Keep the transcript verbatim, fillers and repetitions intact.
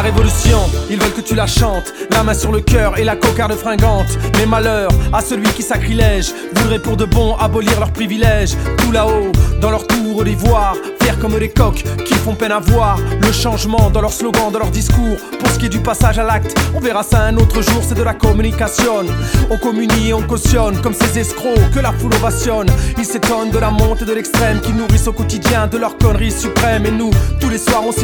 révolution, ils veulent que tu la chantes, la main sur le cœur et la cocarde fringante. Mais malheur à celui qui sacrilège voudrait pour de bon abolir leurs privilèges. Tout là-haut, dans leur tour d'ivoire, fiers comme des coqs qui font peine à voir le changement dans leurs slogans, dans leurs discours. Pour ce qui est du passage à l'acte, on verra ça un autre jour, c'est de la communication. On communie et on cautionne comme ces escrocs que la foule ovationne. Ils s'étonnent de la montée de l'extrême qui nourrissent au quotidien de leurs conneries suprêmes. Et nous, tous les soirs on s'y